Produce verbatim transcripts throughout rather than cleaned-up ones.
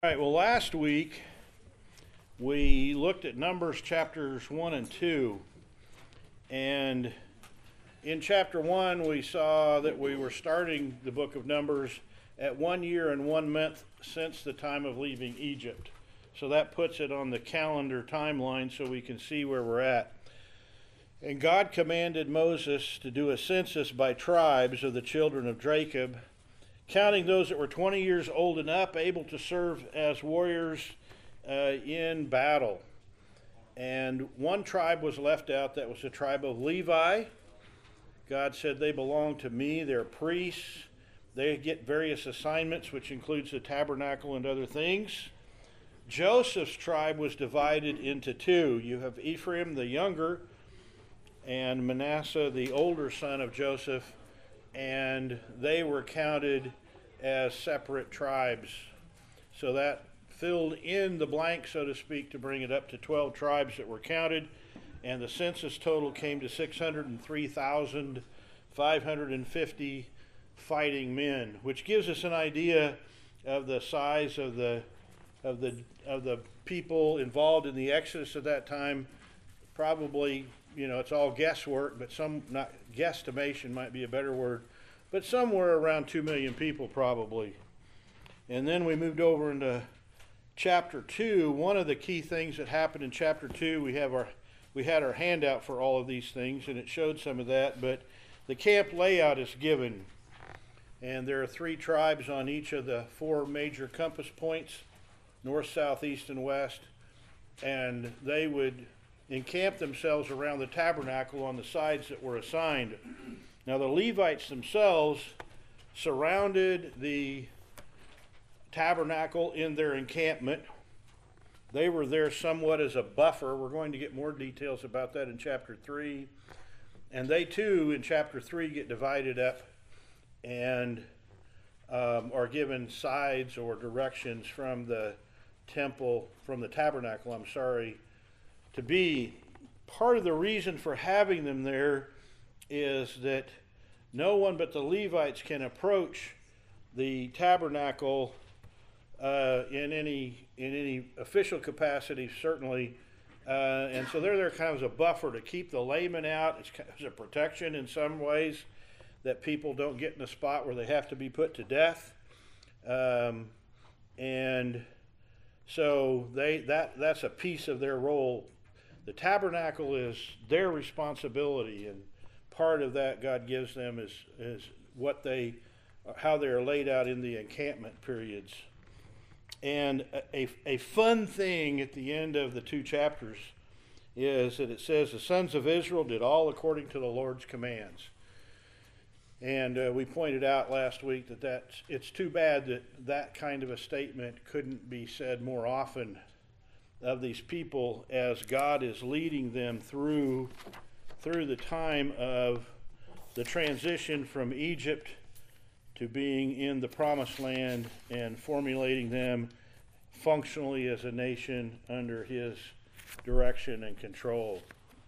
All right, well, last week we looked at Numbers chapters one and two. And in chapter one, we saw that we were starting the book of Numbers at one year and one month since the time of leaving Egypt. So that puts it on the calendar timeline so we can see where we're at. And God commanded Moses to do a census by tribes of the children of Jacob, counting those that were twenty years old and up, able to serve as warriors uh, in battle. And one tribe was left out, that was the tribe of Levi. God said, they belong to me, they're priests. They get various assignments, which includes the tabernacle and other things. Joseph's tribe was divided into two. You have Ephraim the younger, and Manasseh the older son of Joseph, and they were counted as separate tribes. So that filled in the blank, so to speak, to bring it up to twelve tribes that were counted, and the census total came to six hundred three thousand five hundred fifty fighting men, which gives us an idea of the size of the of the of the people involved in the Exodus at that time. Probably, you know, it's all guesswork, but some, not guesstimation might be a better word, but somewhere around two million people probably. And then we moved over into chapter two. One of the key things that happened in chapter two, we have our we had our handout for all of these things, and it showed some of that, but the camp layout is given. And there are three tribes on each of the four major compass points, north, south, east, and west, and they would encamp themselves around the tabernacle on the sides that were assigned. Now the Levites themselves surrounded the tabernacle in their encampment. They were there somewhat as a buffer. We're going to get more details about that in chapter three. And they too, in chapter three, get divided up and um, are given sides or directions from the temple, from the tabernacle, I'm sorry, to be. Part of the reason for having them there is that no one but the Levites can approach the tabernacle uh, in any in any official capacity, certainly, uh, and so they're there kind of as a buffer to keep the laymen out. It's kind of as a protection in some ways, that people don't get in a spot where they have to be put to death, um, and so they that that's a piece of their role. The tabernacle is their responsibility, and part of that God gives them is is what they, how they are laid out in the encampment periods. And a, a fun thing at the end of the two chapters is that it says the sons of Israel did all according to the Lord's commands. And uh, we pointed out last week that that's, it's too bad that that kind of a statement couldn't be said more often of these people as God is leading them through through the time of the transition from Egypt to being in the promised land and formulating them functionally as a nation under his direction and control.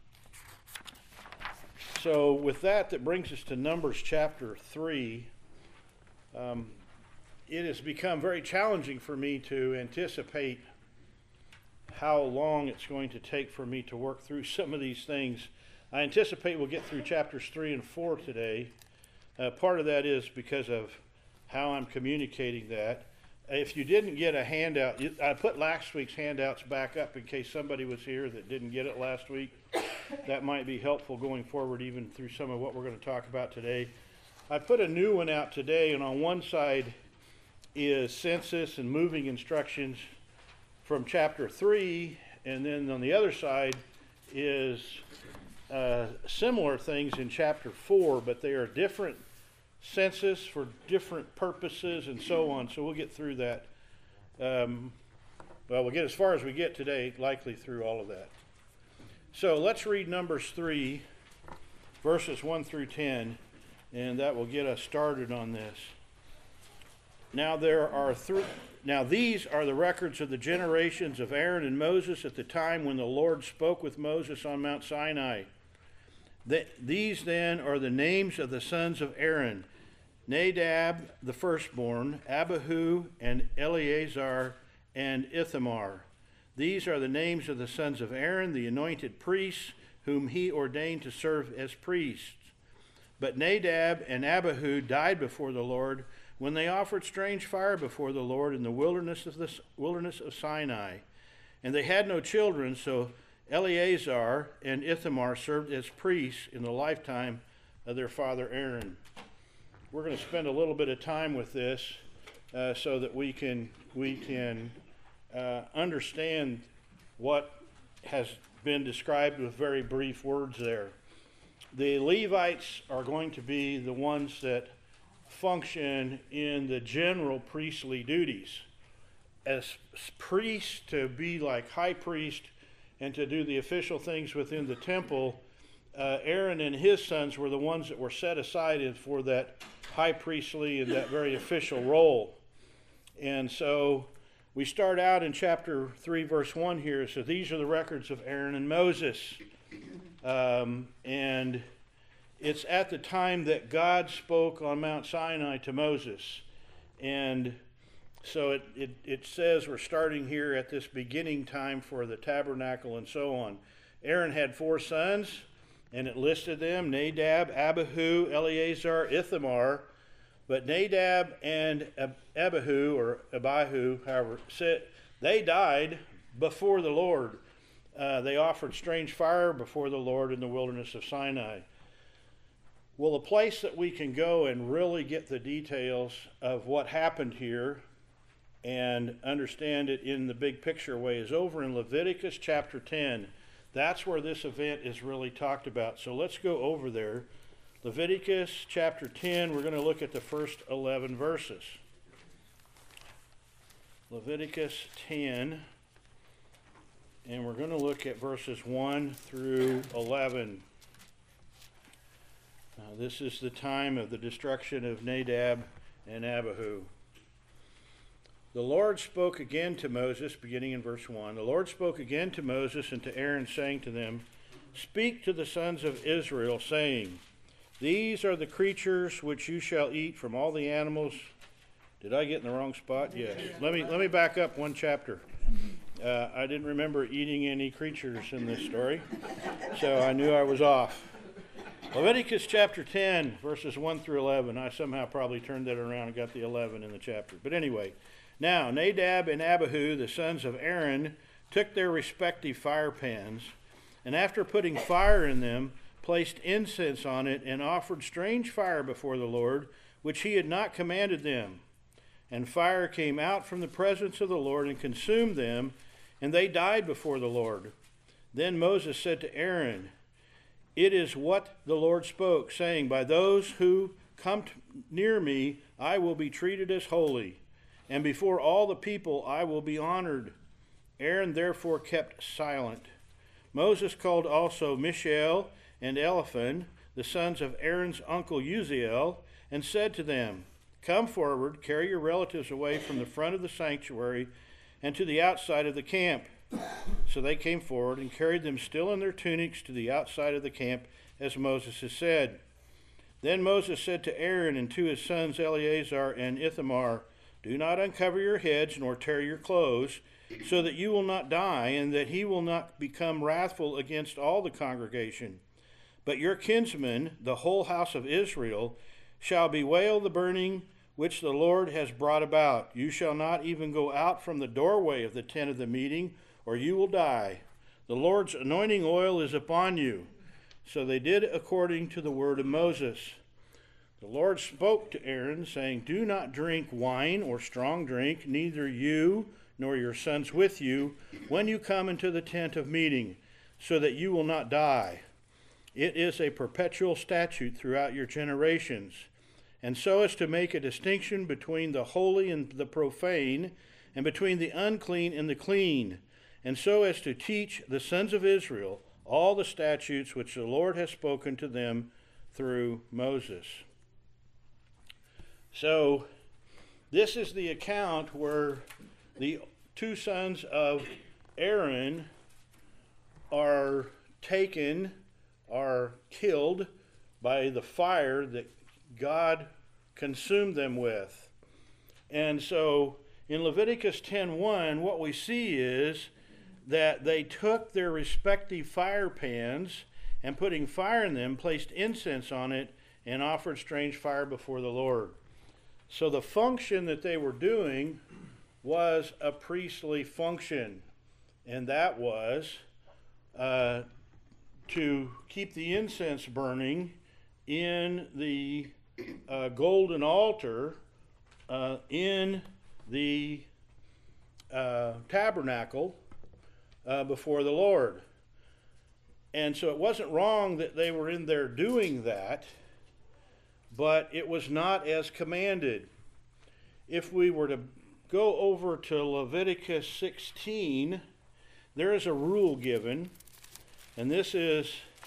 So with that, that brings us to Numbers chapter three. Um, it has become very challenging for me to anticipate how long it's going to take for me to work through some of these things. I anticipate we'll get through chapters three and four today. Uh, part of that is because of how I'm communicating that. If you didn't get a handout, I put last week's handouts back up in case somebody was here that didn't get it last week. That might be helpful going forward, even through some of what we're going to talk about today. I put a new one out today, and on one side is census and moving instructions from chapter three, and then on the other side is uh, similar things in chapter four, but they are different census for different purposes and so on. So we'll get through that. Um, well, we'll get as far as we get today, likely through all of that. So let's read Numbers three, verses one through ten, and that will get us started on this. Now there are three. Now these are the records of the generations of Aaron and Moses at the time when the Lord spoke with Moses on Mount Sinai. The, these then are the names of the sons of Aaron: Nadab the firstborn, Abihu and Eleazar and Ithamar. These are the names of the sons of Aaron, the anointed priests, whom he ordained to serve as priests. But Nadab and Abihu died before the Lord when they offered strange fire before the Lord in the wilderness of the wilderness of Sinai. And they had no children, so Eleazar and Ithamar served as priests in the lifetime of their father Aaron. We're going to spend a little bit of time with this uh, so that we can we can uh, understand what has been described with very brief words there. The Levites are going to be the ones that function in the general priestly duties. As priests, to be like high priest and to do the official things within the temple, uh, Aaron and his sons were the ones that were set aside for that high priestly and that very official role. And so we start out in chapter three, verse one here. So these are the records of Aaron and Moses. Um, and it's at the time that God spoke on Mount Sinai to Moses. And so it, it, it says we're starting here at this beginning time for the tabernacle and so on. Aaron had four sons, and it listed them: Nadab, Abihu, Eleazar, Ithamar. But Nadab and Abihu, or Abihu, however, said, they died before the Lord. Uh, they offered strange fire before the Lord in the wilderness of Sinai. Well, the place that we can go and really get the details of what happened here and understand it in the big picture way is over in Leviticus chapter ten. That's where this event is really talked about. So let's go over there. Leviticus chapter ten, we're going to look at the first eleven verses. Leviticus ten, and we're going to look at verses one through eleven. Now, this is the time of the destruction of Nadab and Abihu. The Lord spoke again to Moses, beginning in verse one. The Lord spoke again to Moses and to Aaron, saying to them, "Speak to the sons of Israel, saying, These are the creatures which you shall eat from all the animals." Did I get in the wrong spot? Yes. Let me let me back up one chapter. Uh, I didn't remember eating any creatures in this story, so I knew I was off. Leviticus chapter ten, verses one through eleven. I somehow probably turned that around and got the eleven in the chapter. But anyway, now Nadab and Abihu, the sons of Aaron, took their respective fire pans, and after putting fire in them, placed incense on it, and offered strange fire before the Lord, which he had not commanded them. And fire came out from the presence of the Lord and consumed them, and they died before the Lord. Then Moses said to Aaron, "It is what the Lord spoke, saying, By those who come near me I will be treated as holy, and before all the people I will be honored." Aaron therefore kept silent. Moses called also Mishael and Eliphan, the sons of Aaron's uncle Uziel, and said to them, "Come forward, carry your relatives away from the front of the sanctuary and to the outside of the camp." So they came forward and carried them still in their tunics to the outside of the camp, as Moses had said. Then Moses said to Aaron and to his sons Eleazar and Ithamar, "Do not uncover your heads nor tear your clothes, so that you will not die, and that he will not become wrathful against all the congregation. But your kinsmen, the whole house of Israel, shall bewail the burning which the Lord has brought about. You shall not even go out from the doorway of the tent of the meeting, or you will die. The Lord's anointing oil is upon you." So they did according to the word of Moses. The Lord spoke to Aaron, saying, "Do not drink wine or strong drink, neither you nor your sons with you, when you come into the tent of meeting, so that you will not die. It is a perpetual statute throughout your generations. And so as to make a distinction between the holy and the profane, and between the unclean and the clean, and so as to teach the sons of Israel all the statutes which the Lord has spoken to them through Moses." So this is the account where the two sons of Aaron are taken, are killed by the fire that God consumed them with. And so in Leviticus ten one, what we see is that they took their respective fire pans and putting fire in them, placed incense on it, and offered strange fire before the Lord. So the function that they were doing was a priestly function, and that was uh, to keep the incense burning in the uh, golden altar uh, in the uh, tabernacle uh, before the Lord. And so it wasn't wrong that they were in there doing that, but it was not as commanded. If we were to go over to Leviticus sixteen, there is a rule given, and this is,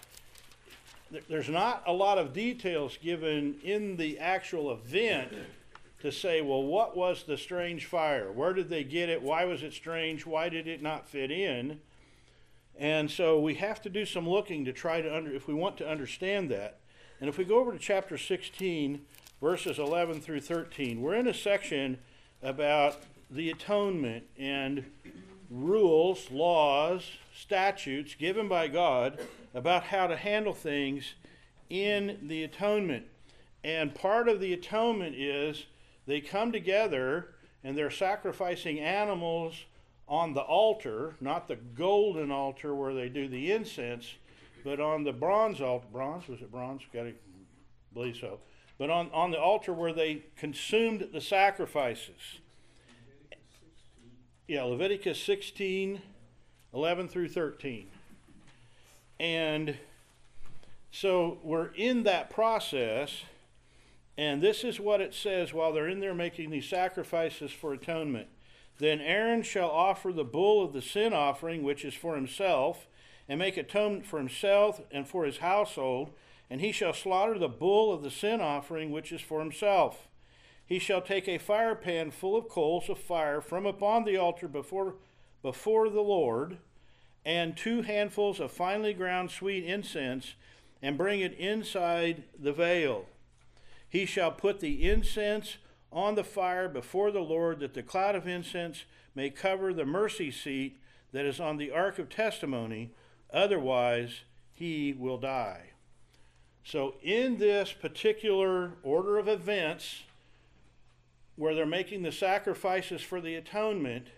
there's not a lot of details given in the actual event to say, well, what was the strange fire? Where did they get it? Why was it strange? Why did it not fit in? And so we have to do some looking to try to, under, if we want to understand that. And if we go over to chapter sixteen, verses eleven through thirteen, we're in a section about the atonement and rules, laws, statutes given by God about how to handle things in the atonement. And part of the atonement is they come together and they're sacrificing animals on the altar, not the golden altar where they do the incense, but on the bronze altar. Bronze? Was it bronze? Got to believe so. But on, on the altar where they consumed the sacrifices. Yeah, Leviticus sixteen, eleven through thirteen. And so we're in that process, and this is what it says while they're in there making these sacrifices for atonement. Then Aaron shall offer the bull of the sin offering, which is for himself, and make atonement for himself and for his household, and he shall slaughter the bull of the sin offering, which is for himself. He shall take a fire pan full of coals of fire from upon the altar before, before the Lord, and two handfuls of finely ground sweet incense, and bring it inside the veil. He shall put the incense on the fire before the Lord, that the cloud of incense may cover the mercy seat that is on the ark of testimony, otherwise he will die. So in this particular order of events, where they're making the sacrifices for the atonement,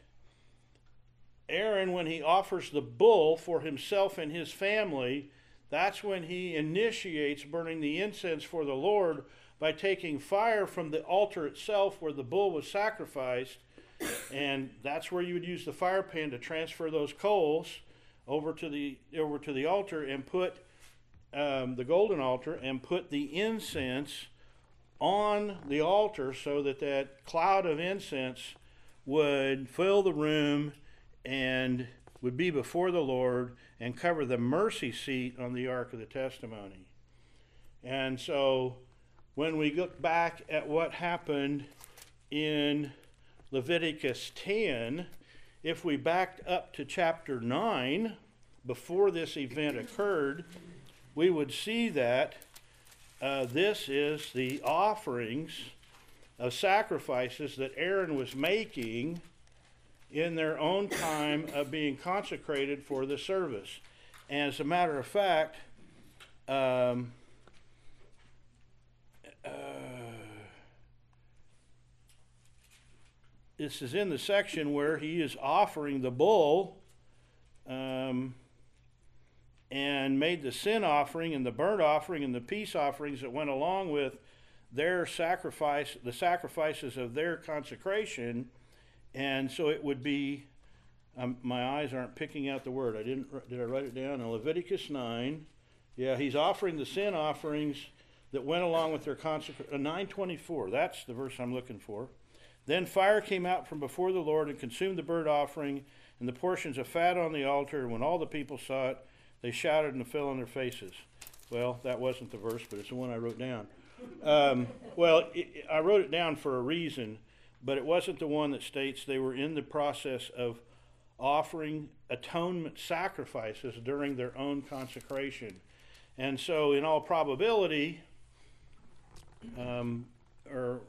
Aaron, when he offers the bull for himself and his family, that's when he initiates burning the incense for the Lord by taking fire from the altar itself where the bull was sacrificed, and that's where you would use the fire pan to transfer those coals over to the over to the altar and put um, the golden altar and put the incense on the altar so that that cloud of incense would fill the room and would be before the Lord and cover the mercy seat on the Ark of the Testimony. And so when we look back at what happened in Leviticus ten, if we backed up to chapter nine, before this event occurred, we would see that uh, this is the offerings of sacrifices that Aaron was making in their own time of being consecrated for the service. And as a matter of fact, um, uh, this is in the section where he is offering the bull um, and made the sin offering and the burnt offering and the peace offerings that went along with their sacrifice, the sacrifices of their consecration. And so it would be, um, my eyes aren't picking out the word. I didn't, did I write it down? In Leviticus nine, yeah, he's offering the sin offerings that went along with their consecration. Uh, nine twenty-four, that's the verse I'm looking for. Then fire came out from before the Lord and consumed the burnt offering and the portions of fat on the altar. And when all the people saw it, they shouted and fell on their faces. Well, that wasn't the verse, but it's the one I wrote down. Um, well, it, I wrote it down for a reason, but it wasn't the one that states they were in the process of offering atonement sacrifices during their own consecration. And so in all probability, um, or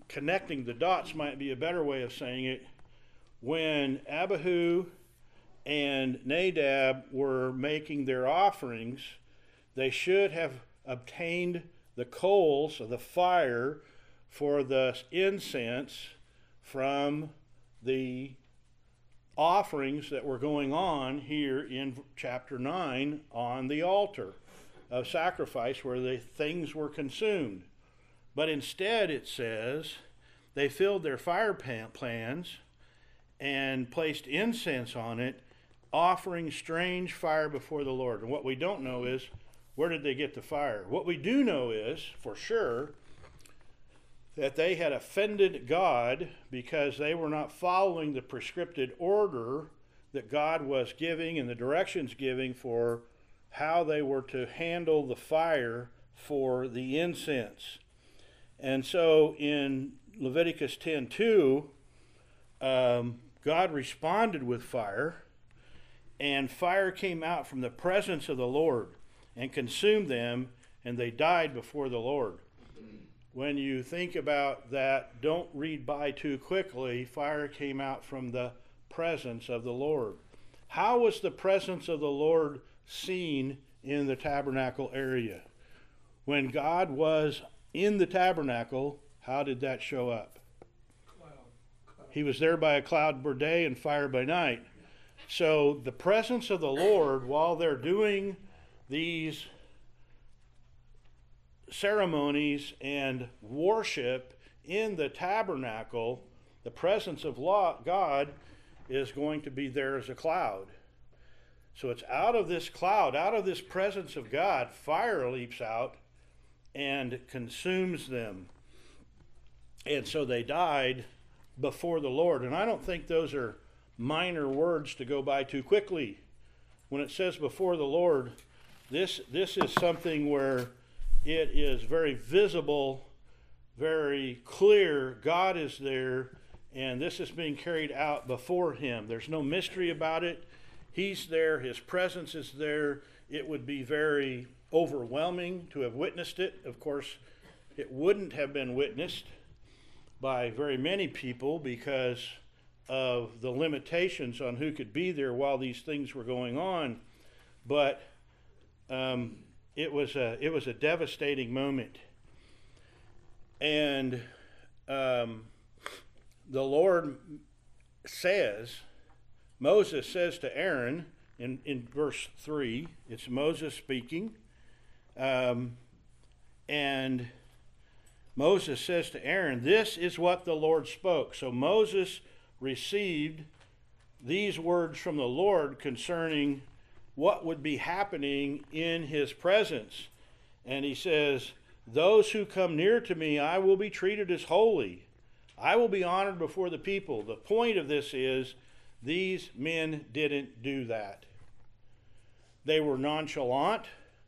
connecting the dots might be a better way of saying it. When Abihu and Nadab were making their offerings, they should have obtained the coals of the fire for the incense from the offerings that were going on here in chapter nine on the altar of sacrifice where the things were consumed. But instead it says they filled their fire pan- pans and placed incense on it, offering strange fire before the Lord. And what we don't know is, where did they get the fire? What we do know is, for sure, that they had offended God because they were not following the prescripted order that God was giving and the directions giving for how they were to handle the fire for the incense. And so in Leviticus ten two, um, God responded with fire, and fire came out from the presence of the Lord and consumed them, and they died before the Lord. When you think about that, don't read by too quickly. Fire came out from the presence of the Lord. How was the presence of the Lord seen in the tabernacle area? When God was in the tabernacle, how did that show up? Cloud. Cloud. He was there by a cloud by day and fire by night. So the presence of the Lord, while they're doing these ceremonies and worship in the tabernacle, the presence of God is going to be there as a cloud. So it's out of this cloud, out of this presence of God, fire leaps out and consumes them. And so they died before the Lord. And I don't think those are minor words to go by too quickly. When it says before the Lord, this this is something where it is very visible, very clear. God is there, and this is being carried out before him. There's no mystery about it. He's there. His presence is there. It would be very overwhelming to have witnessed it. Of course, it wouldn't have been witnessed by very many people because of the limitations on who could be there while these things were going on. But um, it was a it was a devastating moment. And um, the Lord says, Moses says to Aaron in, in verse three, it's Moses speaking, um, and Moses says to Aaron, this is what the Lord spoke. So Moses received these words from the Lord concerning what would be happening in his presence. And he says, those who come near to me, I will be treated as holy. I will be honored before the people. The point of this is, these men didn't do that. They were nonchalant.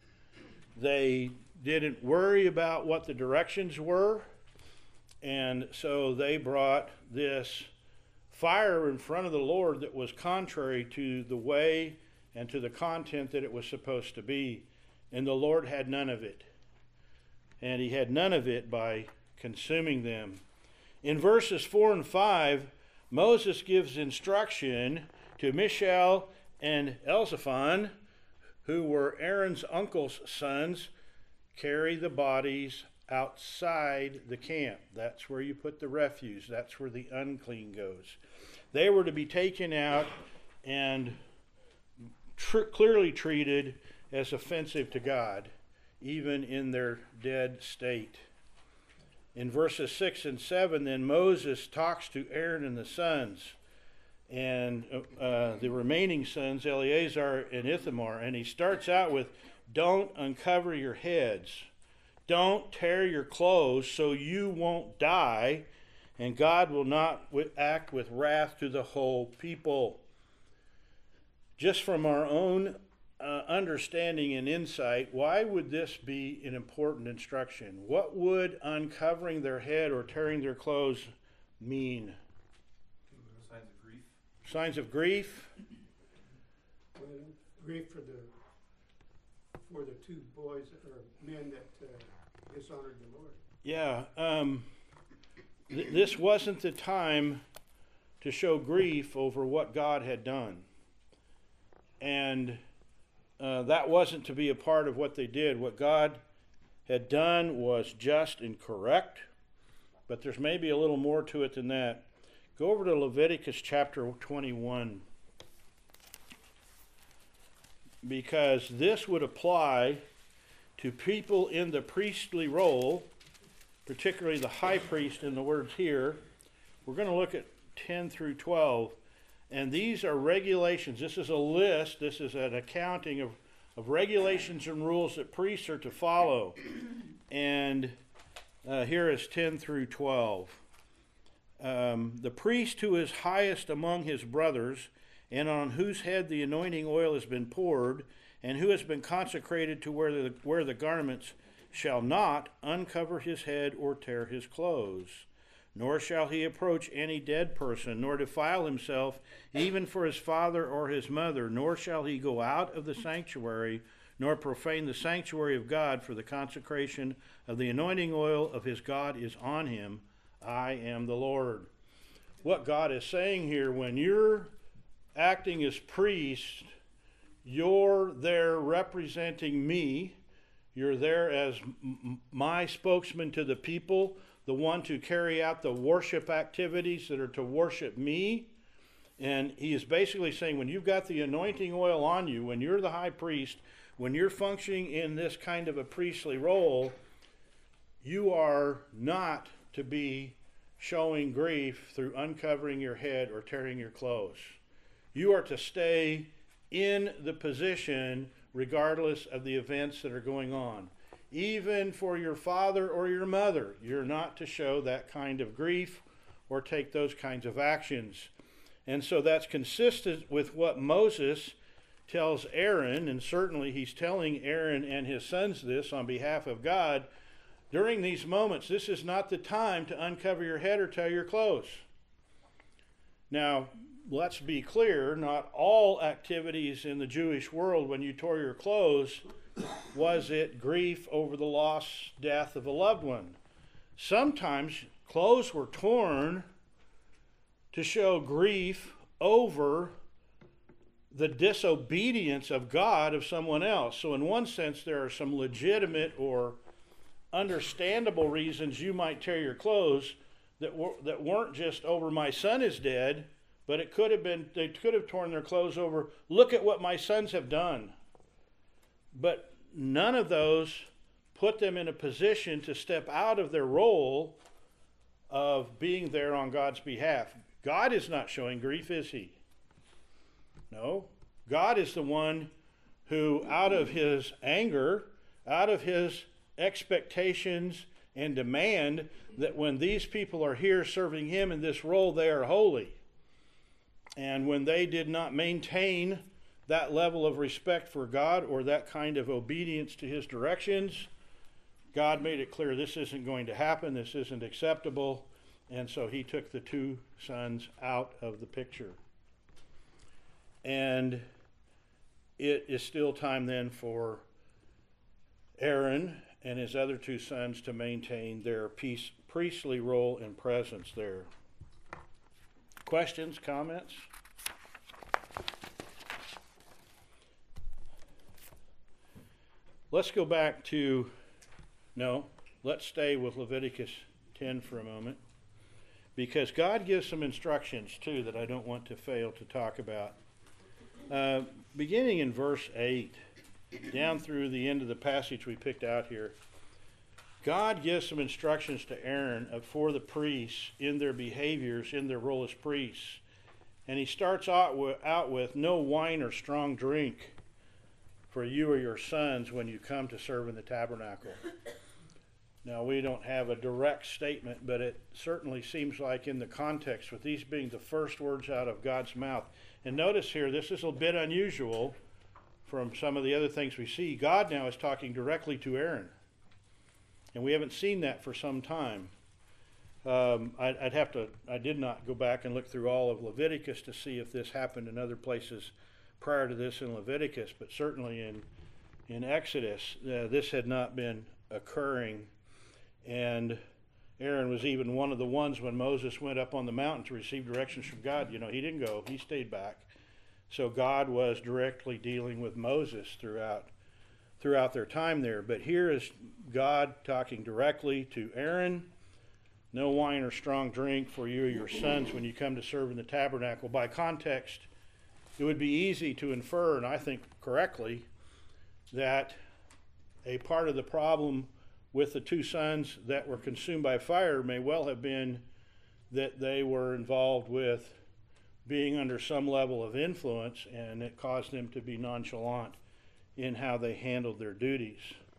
They didn't worry about what the directions were. And so they brought this fire in front of the Lord that was contrary to the way and to the content that it was supposed to be. And the Lord had none of it. And he had none of it by consuming them. In verses four and five, Moses gives instruction to Mishael and Elzaphan, who were Aaron's uncle's sons, carry the bodies outside the camp. That's where you put the refuse. That's where the unclean goes. They were to be taken out and tr- clearly treated as offensive to God, even in their dead state. In verses six and seven, then Moses talks to Aaron and the sons, and uh, the remaining sons, Eleazar and Ithamar, and he starts out with, don't uncover your heads. Don't tear your clothes so you won't die, and God will not act with wrath to the whole people. Just from our own uh, understanding and insight, why would this be an important instruction? What would uncovering their head or tearing their clothes mean? Signs of grief. Signs of grief? Well, grief for the for the two boys or men that uh, dishonored the Lord. Yeah. Um, th- this wasn't the time to show grief over what God had done. And uh, that wasn't to be a part of what they did. What God had done was just and correct, but there's maybe a little more to it than that. Go over to Leviticus chapter twenty-one, because this would apply to people in the priestly role, particularly the high priest in the words here. We're going to look at ten through twelve, and these are regulations. This is a list, this is an accounting of, of regulations and rules that priests are to follow. And uh, here is ten through twelve. Um, the priest who is highest among his brothers, and on whose head the anointing oil has been poured, and who has been consecrated to wear the, wear the garments, shall not uncover his head or tear his clothes. Nor shall he approach any dead person, nor defile himself, even for his father or his mother, nor shall he go out of the sanctuary, nor profane the sanctuary of God, for the consecration of the anointing oil of his God is on him. I am the Lord. What God is saying here, when you're acting as priest, you're there representing me. You're there as m- my spokesman to the people, the one to carry out the worship activities that are to worship me. And he is basically saying, when you've got the anointing oil on you, when you're the high priest, when you're functioning in this kind of a priestly role, you are not to be showing grief through uncovering your head or tearing your clothes. You are to stay in the position regardless of the events that are going on. Even for your father or your mother, you're not to show that kind of grief or take those kinds of actions. And so that's consistent with what Moses tells Aaron, and certainly he's telling Aaron and his sons this on behalf of God. During these moments, this is not the time to uncover your head or tear your clothes. Now, let's be clear, not all activities in the Jewish world when you tore your clothes was it grief over the loss, death of a loved one. Sometimes clothes were torn to show grief over the disobedience of God of someone else. So in one sense, there are some legitimate or understandable reasons you might tear your clothes that, were, that weren't just over my son is dead, but it could have been, they could have torn their clothes over, look at what my sons have done. But none of those put them in a position to step out of their role of being there on God's behalf. God is not showing grief, is he? No. God is the one who, out of his anger, out of his expectations and demand that when these people are here serving him in this role, they are holy. And when they did not maintain that level of respect for God or that kind of obedience to his directions, God made it clear this isn't going to happen, this isn't acceptable, and so he took the two sons out of the picture. And it is still time then for Aaron and his other two sons to maintain their peace, priestly role and presence there. Questions, comments? Let's go back to, no, let's stay with Leviticus ten for a moment, because God gives some instructions too that I don't want to fail to talk about. Uh, beginning in verse eight, down through the end of the passage we picked out here, God gives some instructions to Aaron for the priests in their behaviors, in their role as priests. And he starts out with, out with no wine or strong drink for you or your sons when you come to serve in the tabernacle. Now, we don't have a direct statement, but it certainly seems like in the context, with these being the first words out of God's mouth. And notice here, this is a bit unusual from some of the other things we see. God now is talking directly to Aaron. And we haven't seen that for some time. Um, I'd, I'd have to, I did not go back and look through all of Leviticus to see if this happened in other places prior to this in Leviticus, but certainly in, in Exodus, uh, this had not been occurring. And Aaron was even one of the ones when Moses went up on the mountain to receive directions from God. You know, he didn't go, he stayed back. So God was directly dealing with Moses throughout throughout their time there. But here is God talking directly to Aaron. No wine or strong drink for you or your sons when you come to serve in the tabernacle. By context, it would be easy to infer, and I think correctly, that a part of the problem with the two sons that were consumed by fire may well have been that they were involved with being under some level of influence, and it caused them to be nonchalant in how they handled their duties.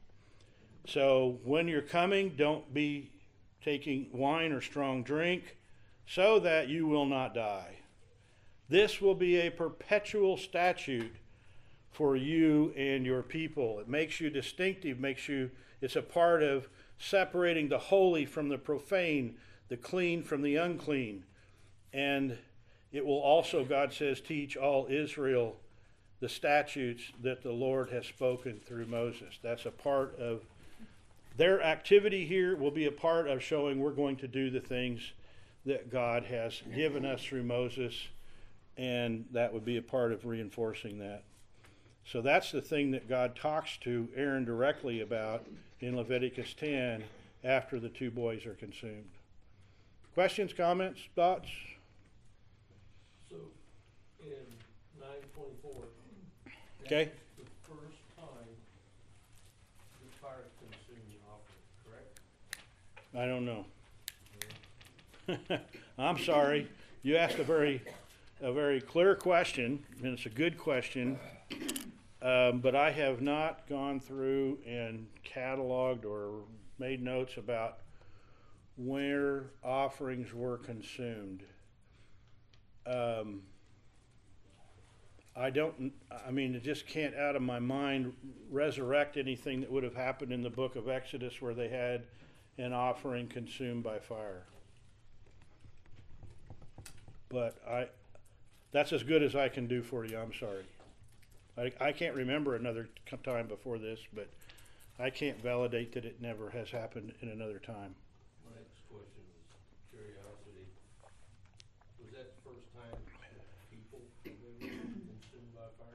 So when you're coming, don't be taking wine or strong drink so that you will not die. This will be a perpetual statute for you and your people. It makes you distinctive, makes you, it's a part of separating the holy from the profane, the clean from the unclean. And it will also, God says, teach all Israel the statutes that the Lord has spoken through Moses. That's a part of their activity here, will be a part of showing we're going to do the things that God has given us through Moses, and that would be a part of reinforcing that. So that's the thing that God talks to Aaron directly about in Leviticus ten after the two boys are consumed. Questions, comments, thoughts? So, in nine twenty-four, Okay. that's the first time the fire consumed the offering, correct? I don't know. I'm sorry. You asked a very, a very clear question, and it's a good question. Um, but I have not gone through and cataloged or made notes about where offerings were consumed. Um, I don't, I mean, it just can't out of my mind resurrect anything that would have happened in the book of Exodus where they had an offering consumed by fire. But I, that's as good as I can do for you, I'm sorry. I, I can't remember another time before this, but I can't validate that it never has happened in another time. My next question is curiosity. Was that the first time that people were consumed by fire?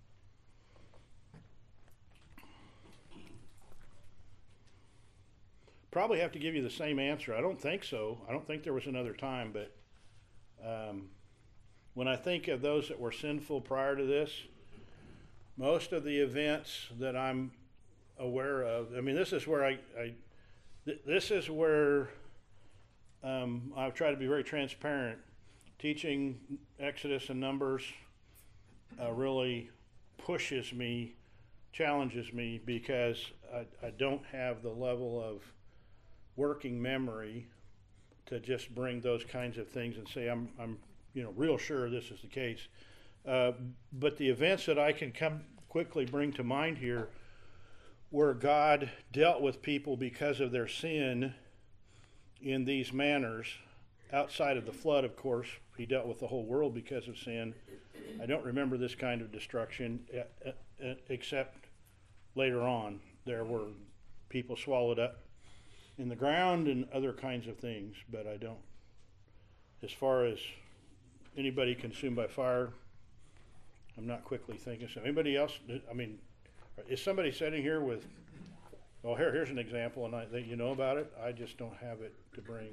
Probably have to give you the same answer. I don't think so. I don't think there was another time, but um, when I think of those that were sinful prior to this, most of the events that I'm aware of, I mean, this is where I, I th- this is where um, I've tried to be very transparent. Teaching Exodus and Numbers uh, really pushes me, challenges me, because I, I don't have the level of working memory to just bring those kinds of things and say I'm, I'm, you know, real sure this is the case. Uh, but the events that I can come quickly bring to mind here where God dealt with people because of their sin in these manners, outside of the flood, of course, he dealt with the whole world because of sin. I don't remember this kind of destruction uh, uh, except later on. There were people swallowed up in the ground and other kinds of things, but I don't. As far as anybody consumed by fire, I'm not quickly thinking so. Anybody else? I mean, is somebody sitting here with, well, here, here's an example, and I think you know about it. I just don't have it to bring.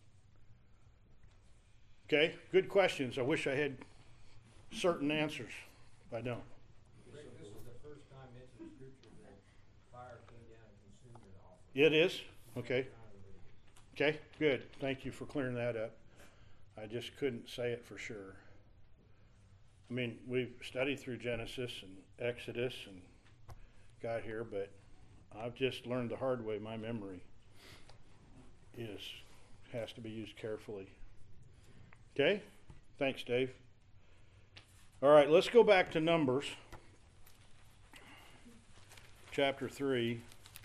Okay, good questions. I wish I had certain answers. I don't. Rick, this is the first time it's in scripture that fire came down and consumed an offering. It is? Okay. Okay, good. Thank you for clearing that up. I just couldn't say it for sure. I mean, we've studied through Genesis and Exodus and got here, but I've just learned the hard way. My memory is has to be used carefully. Okay? Thanks, Dave. All right, let's go back to Numbers, chapter three.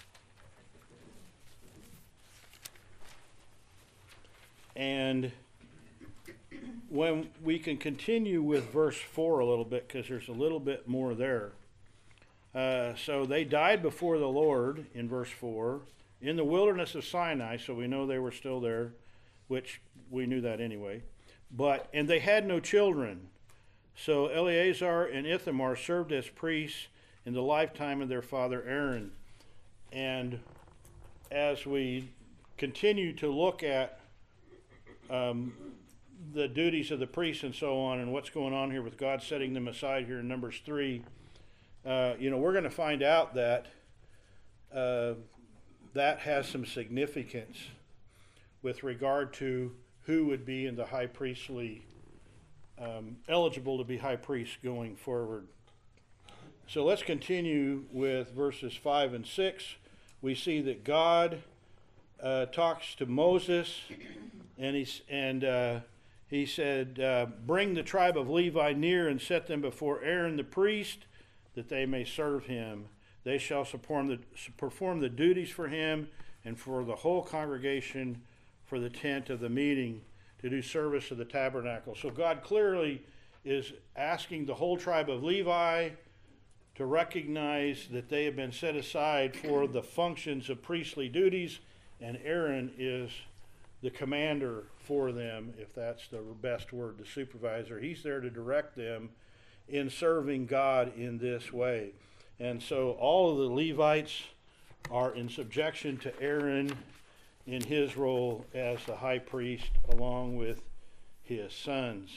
And when we can continue with verse four a little bit, because there's a little bit more there. Uh, so they died before the Lord in verse four, in the wilderness of Sinai, so we know they were still there, which we knew that anyway. But and they had no children. So Eleazar and Ithamar served as priests in the lifetime of their father Aaron. And as we continue to look at um, the duties of the priests and so on, and what's going on here with God setting them aside here in Numbers three, uh, you know, we're going to find out that uh, that has some significance with regard to who would be in the high priestly, um, eligible to be high priest going forward. So let's continue with verses five and six. We see that God uh, talks to Moses, and, he's, and uh, he said, uh, bring the tribe of Levi near and set them before Aaron the priest, that they may serve him. They shall perform the, perform the duties for him and for the whole congregation for the tent of the meeting, to do service of the tabernacle. So God clearly is asking the whole tribe of Levi to recognize that they have been set aside for the functions of priestly duties, and Aaron is the commander for them, if that's the best word, the supervisor. He's there to direct them in serving God in this way. And so all of the Levites are in subjection to Aaron in his role as the high priest, along with his sons.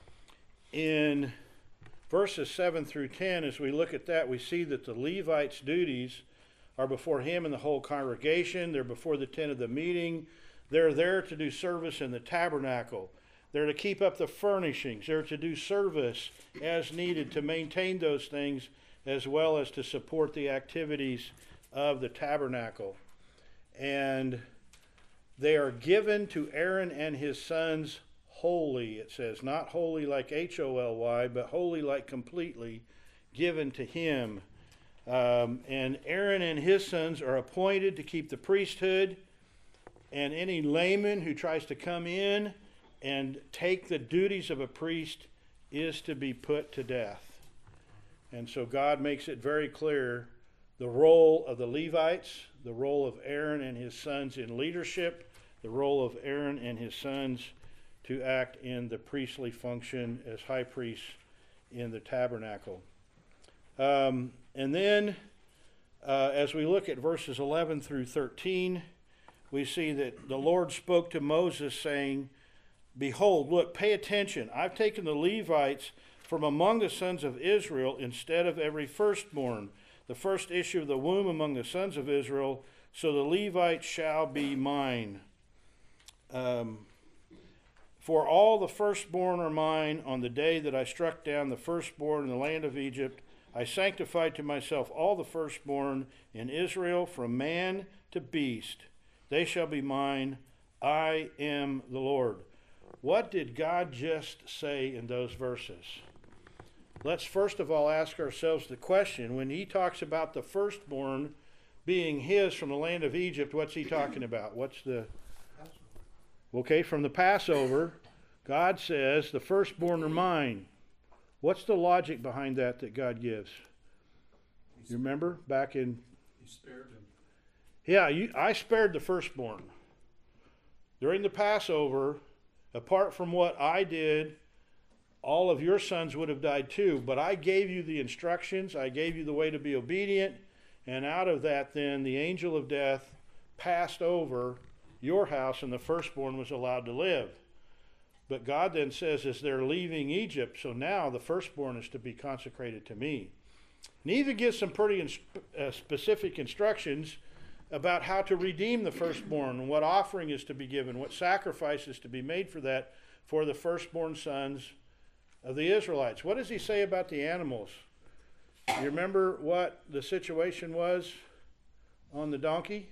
In verses seven through ten, as we look at that, we see that the Levites' duties are before him and the whole congregation. They're before the tent of the meeting. They're there to do service in the tabernacle. They're to keep up the furnishings. They're to do service as needed to maintain those things, as well as to support the activities of the tabernacle. And they are given to Aaron and his sons wholly, it says. Not holy like H O L Y, but holy like completely, given to him. Um, and Aaron and his sons are appointed to keep the priesthood, and any layman who tries to come in and take the duties of a priest is to be put to death. And so God makes it very clear the role of the Levites, the role of Aaron and his sons in leadership, the role of Aaron and his sons to act in the priestly function as high priests in the tabernacle. Um, and then, uh, as we look at verses eleven through thirteen, we see that the Lord spoke to Moses saying, behold, look, pay attention. I've taken the Levites from among the sons of Israel instead of every firstborn, the first issue of the womb among the sons of Israel, so the Levites shall be mine. Um, For all the firstborn are mine. On the day that I struck down the firstborn in the land of Egypt, I sanctified to myself all the firstborn in Israel, from man to beast. They shall be mine. I am the Lord. What did God just say in those verses? Let's first of all ask ourselves the question, when he talks about the firstborn being his from the land of Egypt, what's he talking about? What's the... Okay, from the Passover, God says, the firstborn are mine. What's the logic behind that that God gives? You remember back in... He spared him. Yeah, you, I spared the firstborn. During the Passover, apart from what I did, all of your sons would have died too, but I gave you the instructions, I gave you the way to be obedient, and out of that then the angel of death passed over your house, and the firstborn was allowed to live. But God then says, as they're leaving Egypt, so now the firstborn is to be consecrated to me. And he even gives some pretty ins- uh, specific instructions about how to redeem the firstborn, and what offering is to be given, what sacrifice is to be made for that, for the firstborn sons of the Israelites. What does he say about the animals? You remember what the situation was on the donkey?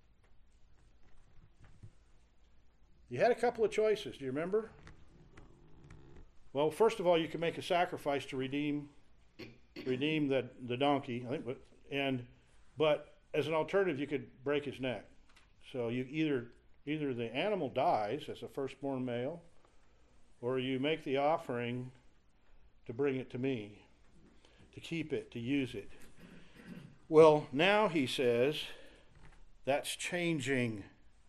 You had a couple of choices. Do you remember? Well, first of all, you could make a sacrifice to redeem redeem the, the donkey. I think, but and but as an alternative, you could break his neck. So you either either the animal dies as a firstborn male, or you make the offering to bring it to me, to keep it, to use it. Well, now he says That's changing.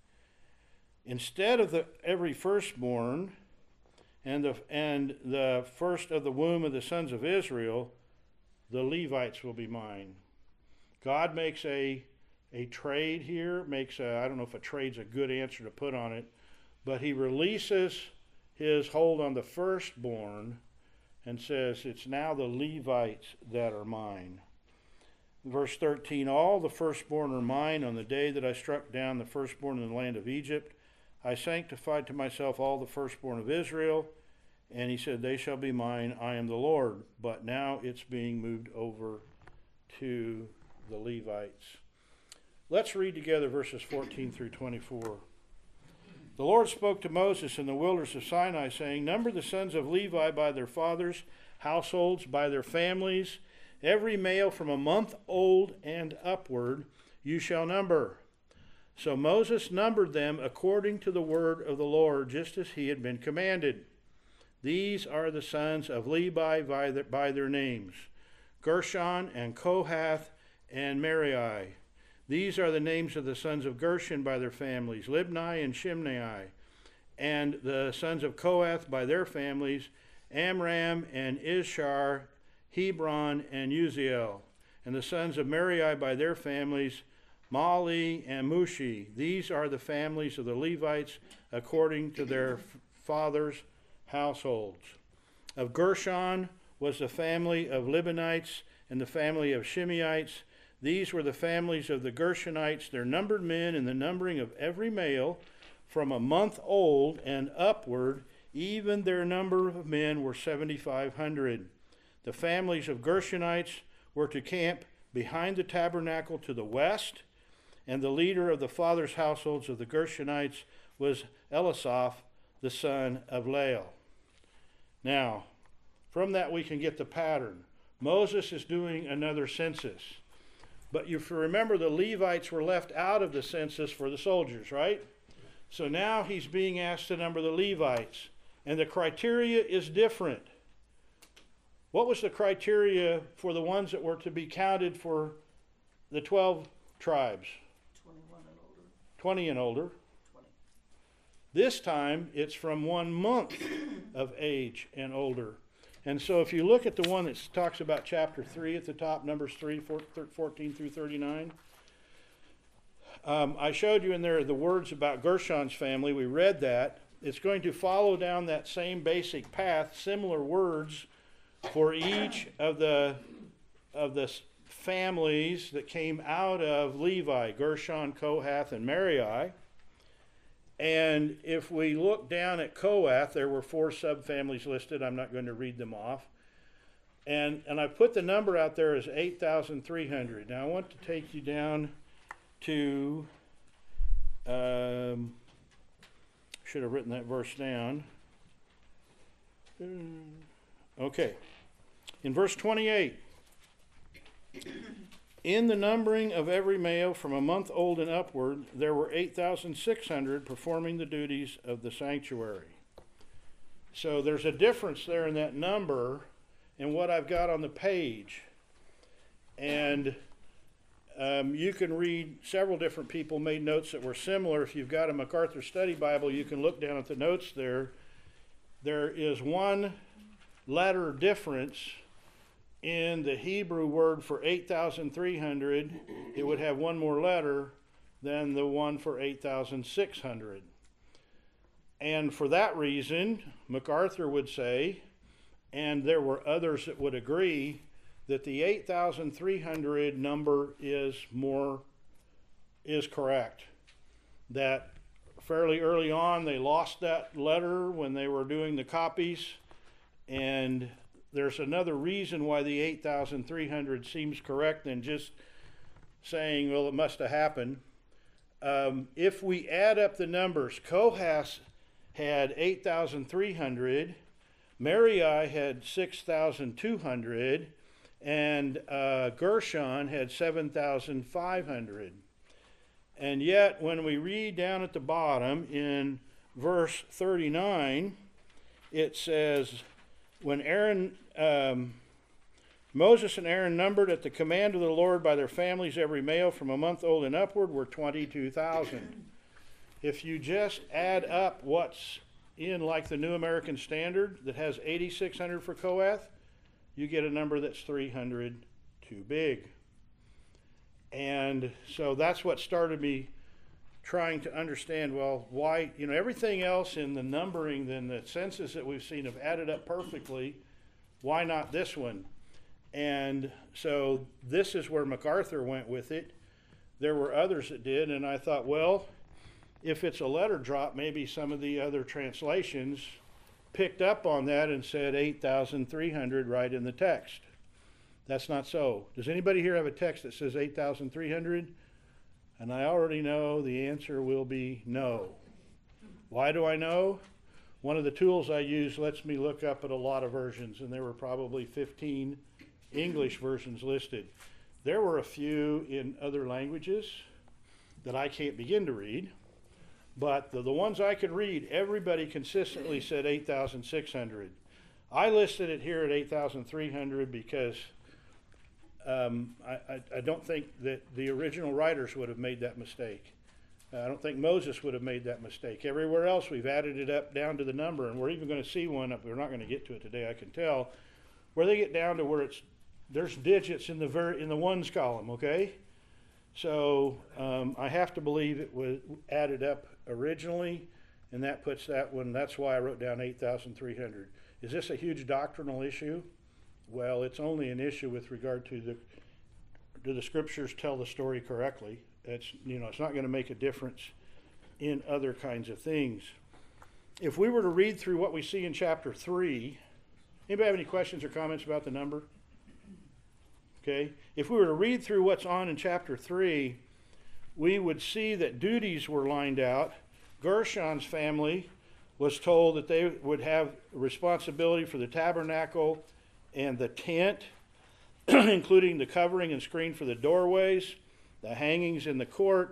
Instead of the every firstborn and the and the first of the womb of the sons of Israel, the Levites will be mine. God makes a a trade here, makes a, I don't know if a trade's a good answer to put on it, but he releases his hold on the firstborn and says, it's now the Levites that are mine. Verse thirteen, all the firstborn are mine. On the day that I struck down the firstborn in the land of Egypt, I sanctified to myself all the firstborn of Israel. And he said, they shall be mine. I am the Lord. But now it's being moved over to the Levites. Let's read together verses fourteen through twenty-four. The Lord spoke to Moses in the wilderness of Sinai, saying, number the sons of Levi by their fathers' households, by their families. Every male from a month old and upward you shall number. So Moses numbered them according to the word of the Lord, just as he had been commanded. These are the sons of Levi by their, by their names, Gershon and Kohath and Merari. These are the names of the sons of Gershon by their families, Libni and Shimei. And the sons of Kohath by their families, Amram and Ishar, Hebron and Uziel. And the sons of Merari by their families, Mali and Mushi. These are the families of the Levites according to their f- fathers' households. Of Gershon was the family of Libanites and the family of Shimeites. These were the families of the Gershonites, their numbered men in the numbering of every male from a month old and upward, even their number of men were seventy-five hundred. The families of Gershonites were to camp behind the tabernacle to the west, and the leader of the fathers' households of the Gershonites was Elisaph, the son of Lael. Now, from that we can get the pattern. Moses is doing another census. But you remember the Levites were left out of the census for the soldiers, right? So now he's being asked to number the Levites. And the criteria is different. What was the criteria for the ones that were to be counted for the twelve tribes? twenty-one and older. twenty and older. twenty. This time it's from one month of age and older. And so if you look at the one that talks about chapter three at the top, Numbers three, fourteen through thirty-nine, um, I showed you in there the words about Gershon's family. We read that. It's going to follow down that same basic path, similar words for each of the, of the families that came out of Levi, Gershon, Kohath, and Merari. And if we look down at Kohath, there were four subfamilies listed. I'm not going to read them off. And and I put the number out there as eight thousand three hundred. Now I want to take you down to, um, should have written that verse down. Okay. In verse twenty-eight. In the numbering of every male from a month old and upward, there were eight thousand six hundred performing the duties of the sanctuary. So there's a difference there in that number and what I've got on the page. And um, you can read, several different people made notes that were similar. If you've got a MacArthur Study Bible, you can look down at the notes there. There is one letter difference in the Hebrew word for eight thousand three hundred. It would have one more letter than the one for eight thousand six hundred. And for that reason, MacArthur would say, and there were others that would agree, that the eight thousand three hundred number is more, is correct. That fairly early on they lost that letter when they were doing the copies, and there's another reason why the eight thousand three hundred seems correct than just saying, well, it must have happened. Um, if we add up the numbers, Kohath had eight thousand three hundred, Merari had six thousand two hundred, and uh, Gershon had seven thousand five hundred. And yet, when we read down at the bottom in verse thirty-nine, it says, when Aaron, um, Moses and Aaron numbered at the command of the Lord by their families every male from a month old and upward were twenty-two thousand. If you just add up what's in like the New American Standard that has eighty-six hundred for Kohath, you get a number that's three hundred too big. And so that's what started me trying to understand, well, why, you know, everything else in the numbering and the census that we've seen have added up perfectly. Why not this one? And so this is where MacArthur went with it. There were others that did, and I thought, well, if it's a letter drop, maybe some of the other translations picked up on that and said eight thousand three hundred right in the text. That's not so. Does anybody here have a text that says eight thousand three hundred? And I already know the answer will be no. Why do I know? One of the tools I use lets me look up at a lot of versions, and there were probably fifteen English versions listed. There were a few in other languages that I can't begin to read, but the, the ones I could read, everybody consistently said eight thousand six hundred. I listed it here at eight thousand three hundred because um, I, I, I don't think that the original writers would have made that mistake. Uh, I don't think Moses would have made that mistake. Everywhere else we've added it up down to the number, and we're even going to see one up. We're not going to get to it today, I can tell, where they get down to where it's there's digits in the ver- in the ones column, okay? So um, I have to believe it was added up originally, and that puts that one, that's why I wrote down eight thousand three hundred. Is this a huge doctrinal issue? Well, it's only an issue with regard to the, do the scriptures tell the story correctly? It's, you know, it's not going to make a difference in other kinds of things. If we were to read through what we see in chapter three, anybody have any questions or comments about the number? Okay. If we were to read through what's on in chapter three, we would see that duties were lined out. Gershon's family was told that they would have responsibility for the tabernacle and the tent, including the covering and screen for the doorways, the hangings in the court,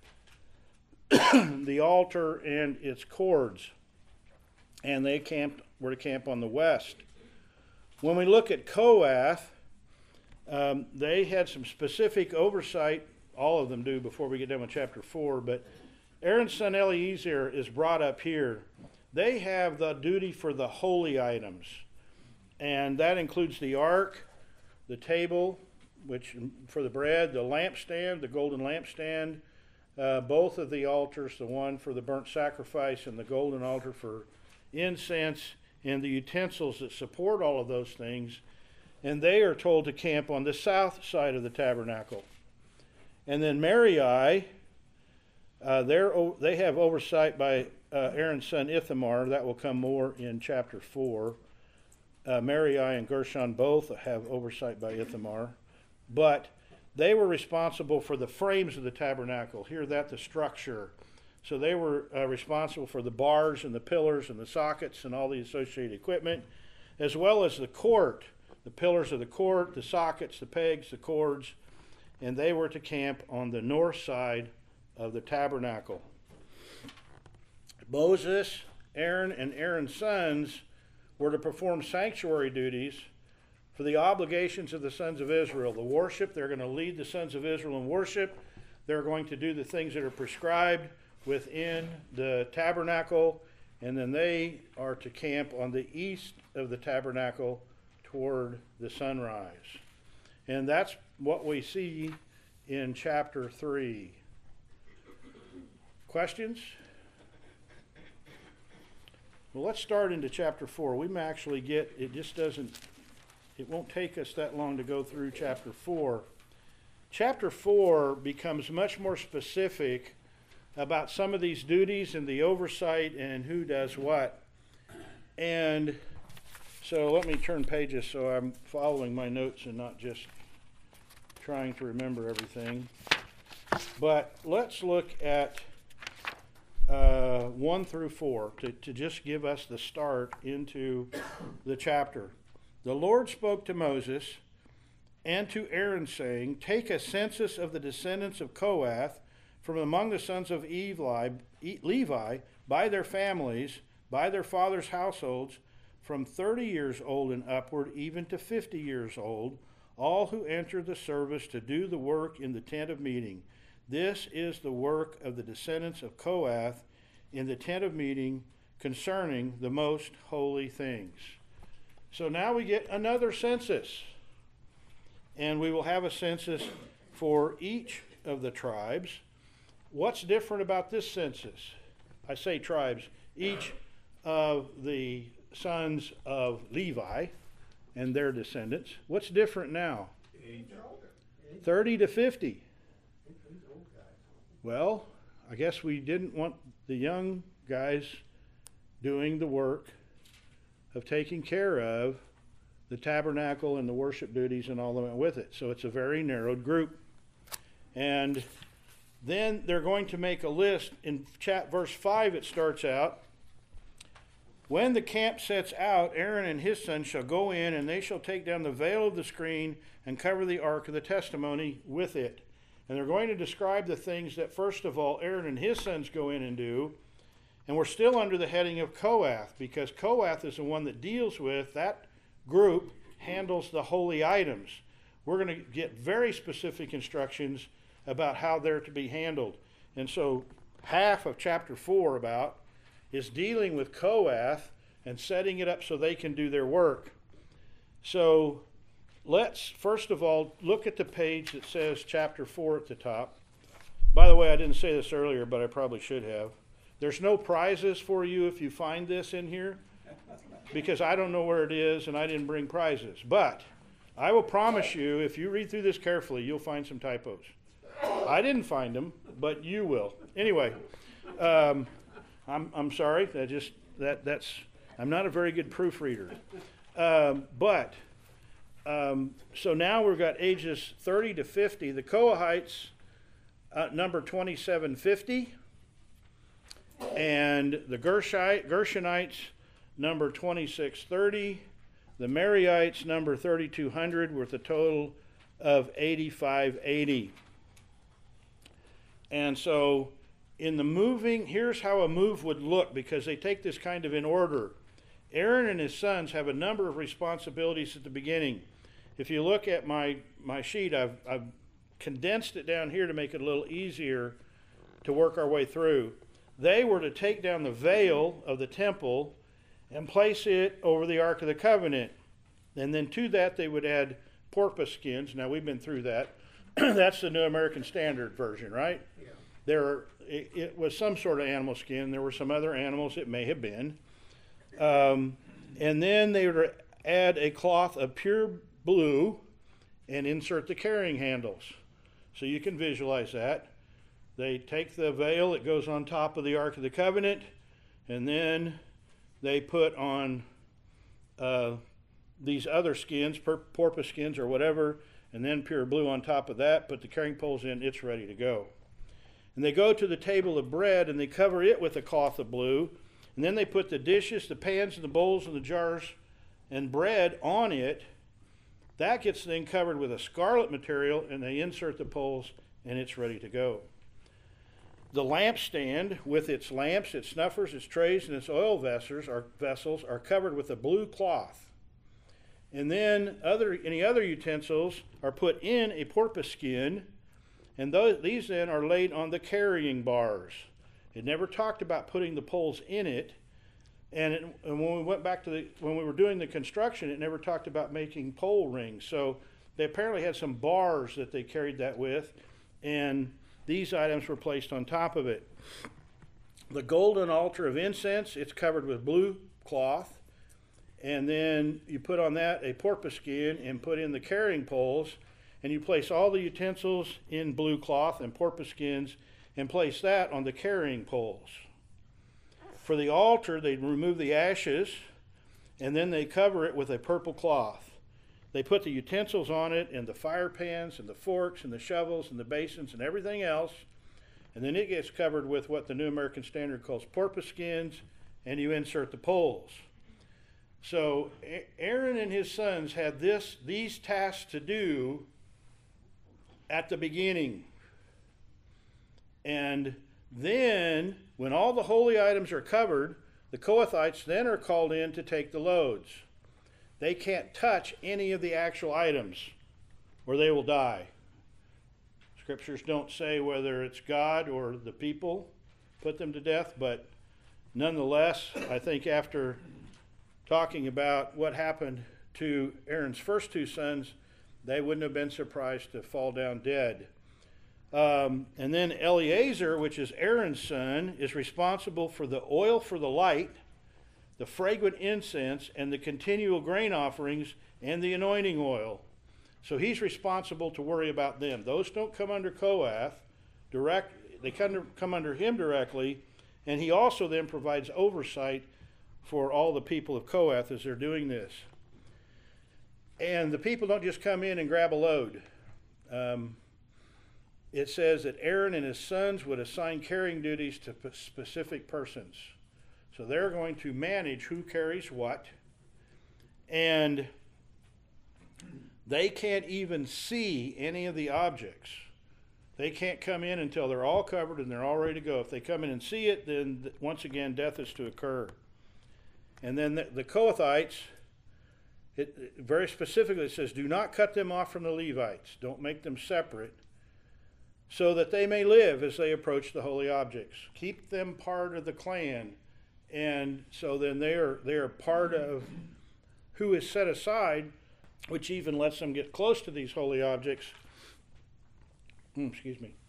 the altar and its cords. And they camped, were to camp on the west. When we look at Kohath, um, they had some specific oversight. All of them do before we get done with chapter four, but Aaron's son Eleazar is brought up here. They have the duty for the holy items, and that includes the ark, the table, which for the bread, the lampstand, the golden lampstand, uh, both of the altars, the one for the burnt sacrifice and the golden altar for incense, and the utensils that support all of those things. And they are told to camp on the south side of the tabernacle. And then Merari, uh, they have oversight by uh, Aaron's son Ithamar. That will come more in chapter four. Uh, Merari and Gershon both have oversight by Ithamar. But they were responsible for the frames of the tabernacle. Hear that, the structure. So they were uh, responsible for the bars and the pillars and the sockets and all the associated equipment, as well as the court, the pillars of the court, the sockets, the pegs, the cords, and they were to camp on the north side of the tabernacle. Moses, Aaron, and Aaron's sons were to perform sanctuary duties for the obligations of the sons of Israel. The worship, they're going to lead the sons of Israel in worship. They're going to do the things that are prescribed within the tabernacle, and then they are to camp on the east of the tabernacle toward the sunrise. And that's what we see in chapter three. Questions? Well, let's start into chapter four. We may actually get, it just doesn't, it won't take us that long to go through chapter four. Chapter four becomes much more specific about some of these duties and the oversight and who does what. And so let me turn pages so I'm following my notes and not just trying to remember everything. But let's look at uh, one through four to, to just give us the start into the chapter. The Lord spoke to Moses and to Aaron, saying, "Take a census of the descendants of Kohath from among the sons of Levi, Levi by their families, by their fathers' households, from thirty years old and upward, even to fifty years old, all who enter the service to do the work in the tent of meeting. This is the work of the descendants of Kohath in the tent of meeting concerning the most holy things. So now we get another census. And we will have a census for each of the tribes. What's different about this census? I say tribes, each of the sons of Levi and their descendants. What's different now? thirty to fifty. Well, I guess we didn't want the young guys doing the work of taking care of the tabernacle and the worship duties and all that went with it. So it's a very narrowed group. And then they're going to make a list. In chat verse five it starts out, when the camp sets out, Aaron and his sons shall go in, and they shall take down the veil of the screen and cover the ark of the testimony with it. And they're going to describe the things that, first of all, Aaron and his sons go in and do. And we're still under the heading of Kohath, because Kohath is the one that deals with, that group handles the holy items. We're going to get very specific instructions about how they're to be handled. And so half of chapter four about is dealing with Kohath and setting it up so they can do their work. So let's first of all look at the page that says chapter four at the top. By the way, I didn't say this earlier, but I probably should have. There's no prizes for you if you find this in here, because I don't know where it is and I didn't bring prizes. But I will promise you, if you read through this carefully, you'll find some typos. I didn't find them, but you will. Anyway, um, I'm I'm sorry. That just that that's I'm not a very good proofreader. Um, but um, so now we've got ages thirty to fifty. The Kohathites uh, number twenty-seven fifty, and the Gershite, Gershonites number twenty-six thirty. The Merarites number thirty-two hundred, with a total of eighty-five eighty. And so in the moving, here's how a move would look, because they take this kind of in order. Aaron and his sons have a number of responsibilities at the beginning. If you look at my, my sheet, I've, I've condensed it down here to make it a little easier to work our way through. They were to take down the veil of the temple and place it over the Ark of the Covenant. And then to that they would add porpoise skins. Now we've been through that. That's the New American Standard version, right? Yeah. There, it, it was some sort of animal skin. There were some other animals it may have been. Um, and then they would add a cloth of pure blue and insert the carrying handles. So you can visualize that. They take the veil that goes on top of the Ark of the Covenant, and then they put on uh, these other skins, porpoise skins or whatever, and then pure blue on top of that, put the carrying poles in, it's ready to go. And they go to the table of bread, and they cover it with a cloth of blue, and then they put the dishes, the pans, and the bowls, and the jars, and bread on it. That gets then covered with a scarlet material, and they insert the poles, and it's ready to go. The lampstand, with its lamps, its snuffers, its trays, and its oil vessels are, vessels are covered with a blue cloth. And then other, any other utensils are put in a porpoise skin, and those, these then are laid on the carrying bars. It never talked about putting the poles in it, and, it, and when we went back to the, when we were doing the construction, it never talked about making pole rings. So they apparently had some bars that they carried that with, and these items were placed on top of it. The golden altar of incense, it's covered with blue cloth. And then you put on that a porpoise skin and put in the carrying poles, and you place all the utensils in blue cloth and porpoise skins and place that on the carrying poles. For the altar, they remove the ashes, and then they cover it with a purple cloth. They put the utensils on it, and the fire pans and the forks and the shovels and the basins and everything else, and then it gets covered with what the New American Standard calls porpoise skins, and you insert the poles. So Aaron and his sons had this, these tasks to do at the beginning. And then, when all the holy items are covered, The Kohathites then are called in to take the loads. They can't touch any of the actual items or they will die. Scriptures don't say whether it's God or the people put them to death, but nonetheless, I think after talking about what happened to Aaron's first two sons, they wouldn't have been surprised to fall down dead. Um, and then Eleazar, which is Aaron's son, is responsible for the oil for the light, the fragrant incense, and the continual grain offerings and the anointing oil. So he's responsible to worry about them. Those don't come under Kohath direct; they come, come under him directly, and he also then provides oversight for all the people of Kohath as they're doing this. And the people don't just come in and grab a load. Um, It says that Aaron and his sons would assign carrying duties to specific persons. So they're going to manage who carries what. And they can't even see any of the objects. They can't come in until they're all covered and they're all ready to go. If they come in and see it, then once again, death is to occur. And then the, the Kohathites, it, it very specifically says, do not cut them off from the Levites. Don't make them separate, so that they may live as they approach the holy objects. Keep them part of the clan, and so then they are they are part of who is set aside, which even lets them get close to these holy objects. Mm, excuse me.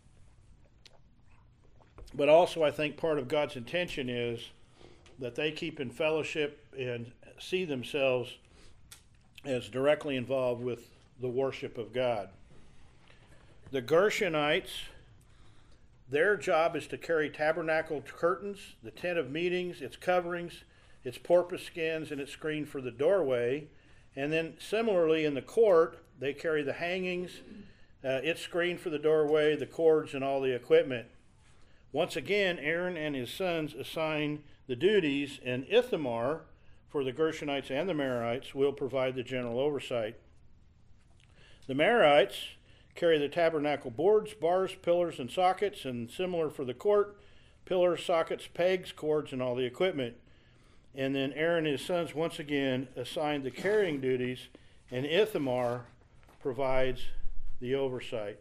But also I think part of God's intention is that they keep in fellowship and see themselves as directly involved with the worship of God. The Gershonites, their job is to carry tabernacle curtains, the tent of meetings, its coverings, its porpoise skins, and its screen for the doorway. And then similarly in the court, they carry the hangings, uh, its screen for the doorway, the cords, and all the equipment. Once again, Aaron and his sons assign the duties, and Ithamar, for the Gershonites and the Merarites, will provide the general oversight. The Merarites carry the tabernacle boards, bars, pillars, and sockets, and similar for the court, pillars, sockets, pegs, cords, and all the equipment. And then Aaron and his sons once again assign the carrying duties, and Ithamar provides the oversight.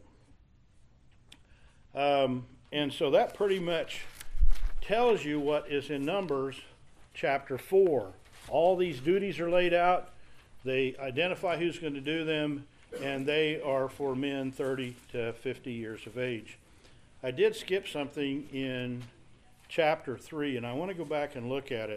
Um, and so that pretty much tells you what is in Numbers chapter four. All these duties are laid out. They identify who's going to do them, and they are for men thirty to fifty years of age. I did skip something in chapter three, and I want to go back and look at it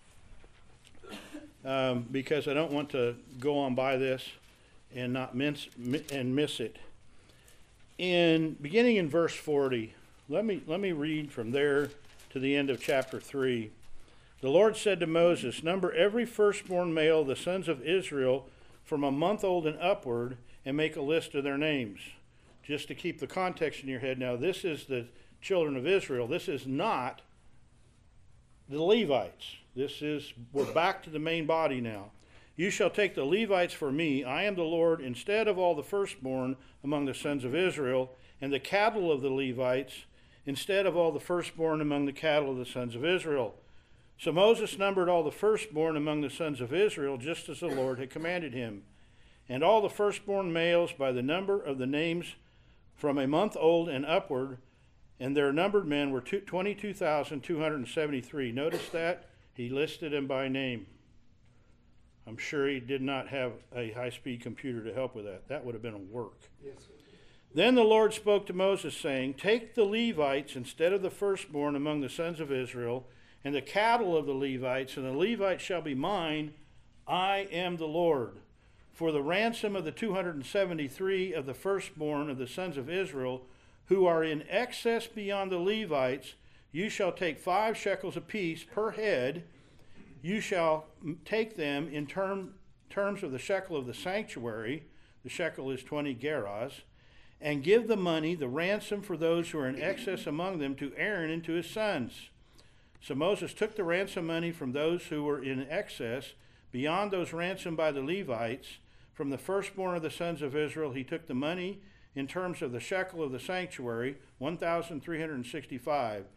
um, because I don't want to go on by this and not mince, and miss it. In beginning in verse forty, let me let me read from there to the end of chapter three. The Lord said to Moses, "Number every firstborn male of the sons of Israel from a month old and upward, and make a list of their names." Just to keep the context in your head now, this is the children of Israel. This is not the Levites. This is, we're back to the main body now. "You shall take the Levites for me. I am the Lord, instead of all the firstborn among the sons of Israel, and the cattle of the Levites, instead of all the firstborn among the cattle of the sons of Israel." So Moses numbered all the firstborn among the sons of Israel, just as the Lord had commanded him. And all the firstborn males by the number of the names from a month old and upward, and their numbered men were twenty-two thousand two hundred seventy-three. Notice that? He listed them by name. I'm sure he did not have a high-speed computer to help with that. That would have been a work. Yes. Then the Lord spoke to Moses, saying, "Take the Levites instead of the firstborn among the sons of Israel, and the cattle of the Levites, and the Levites shall be mine. I am the Lord. For the ransom of the two hundred seventy-three of the firstborn of the sons of Israel, who are in excess beyond the Levites, you shall take five shekels apiece per head. You shall take them in term, terms of the shekel of the sanctuary. The shekel is twenty gerahs. And give the money, the ransom for those who are in excess among them, to Aaron and to his sons." So Moses took the ransom money from those who were in excess, beyond those ransomed by the Levites. From the firstborn of the sons of Israel, he took the money in terms of the shekel of the sanctuary, one thousand three hundred sixty-five.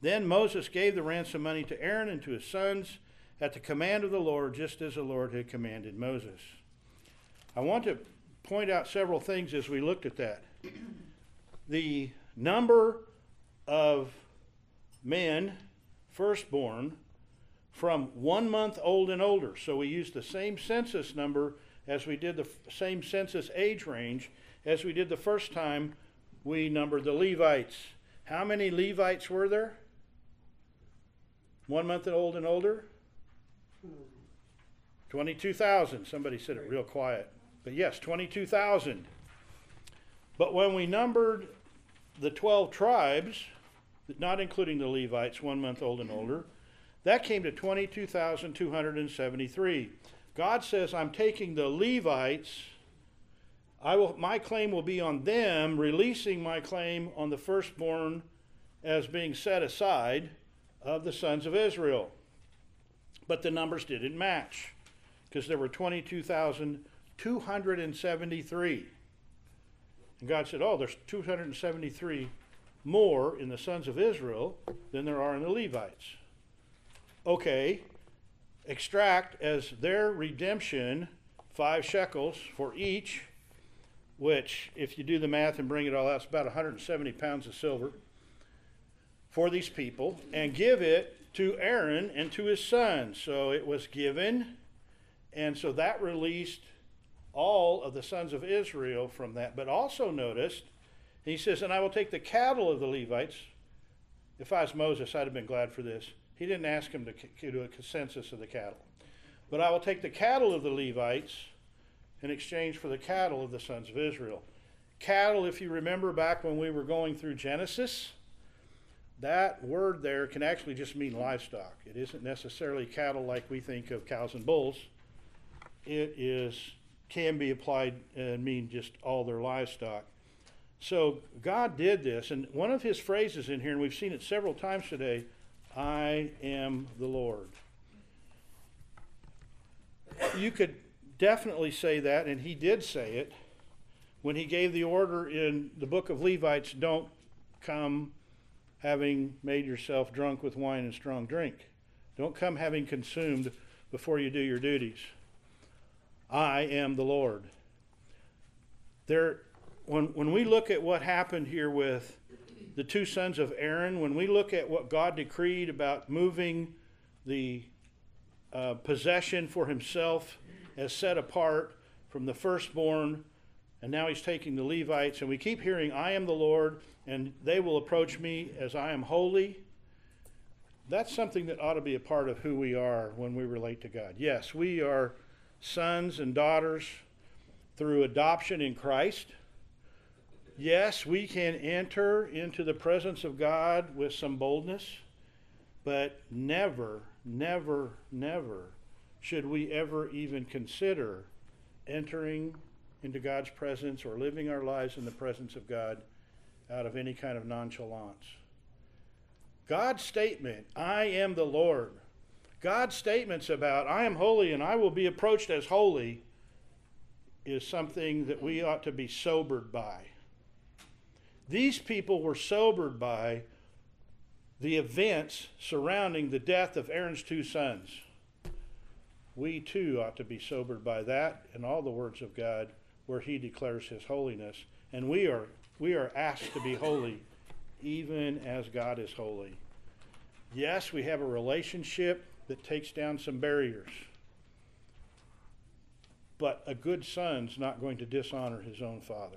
Then Moses gave the ransom money to Aaron and to his sons at the command of the Lord, just as the Lord had commanded Moses. I want to point out several things as we looked at that. The number of men, firstborn, from one month old and older. So we used the same census number as we did the f- same census age range as we did the first time we numbered the Levites. How many Levites were there? One month old and older? twenty-two thousand. Somebody said it real quiet. But yes, twenty-two thousand. But when we numbered the twelve tribes, not including the Levites, one month old and older, that came to twenty-two thousand two hundred seventy-three. God says, I'm taking the Levites, I will, my claim will be on them, releasing my claim on the firstborn as being set aside of the sons of Israel. But the numbers didn't match, because there were twenty-two thousand two hundred seventy-three. And God said, oh, there's two hundred seventy-three more in the sons of Israel than there are in the Levites. Okay, extract as their redemption five shekels for each, which, if you do the math and bring it all out, it's about one hundred seventy pounds of silver for these people, and give it to Aaron and to his sons. So it was given, and so that released all of the sons of Israel from that. But also noticed, he says, and I will take the cattle of the Levites. If I was Moses, I'd have been glad for this. He didn't ask him to do a census of the cattle. But I will take the cattle of the Levites in exchange for the cattle of the sons of Israel. Cattle, if you remember back when we were going through Genesis, that word there can actually just mean livestock. It isn't necessarily cattle like we think of cows and bulls. It is can be applied and mean just all their livestock. So God did this, and one of his phrases in here, and we've seen it several times today, I am the Lord. You could definitely say that, and he did say it, when he gave the order in the book of Levites, don't come having made yourself drunk with wine and strong drink. Don't come having consumed before you do your duties. I am the Lord. There, when, when we look at what happened here with the two sons of Aaron, when we look at what God decreed about moving the uh, possession for himself as set apart from the firstborn, and now he's taking the Levites, and we keep hearing, I am the Lord, and they will approach me as I am holy. That's something that ought to be a part of who we are when we relate to God. Yes, we are sons and daughters through adoption in Christ. Yes, we can enter into the presence of God with some boldness, but never, never, never should we ever even consider entering into God's presence or living our lives in the presence of God out of any kind of nonchalance. God's statement, I am the Lord, God's statements about I am holy and I will be approached as holy, is something that we ought to be sobered by. These people were sobered by the events surrounding the death of Aaron's two sons. We too ought to be sobered by that and all the words of God where he declares his holiness. And we are we are asked to be holy even as God is holy. Yes, we have a relationship that takes down some barriers. But a good son's not going to dishonor his own father.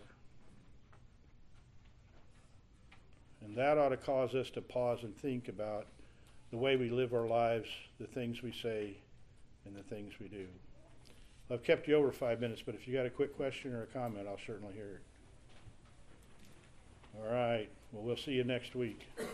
And that ought to cause us to pause and think about the way we live our lives, the things we say, and the things we do. I've kept you over five minutes, but if you got a quick question or a comment, I'll certainly hear it. All right. Well, we'll see you next week.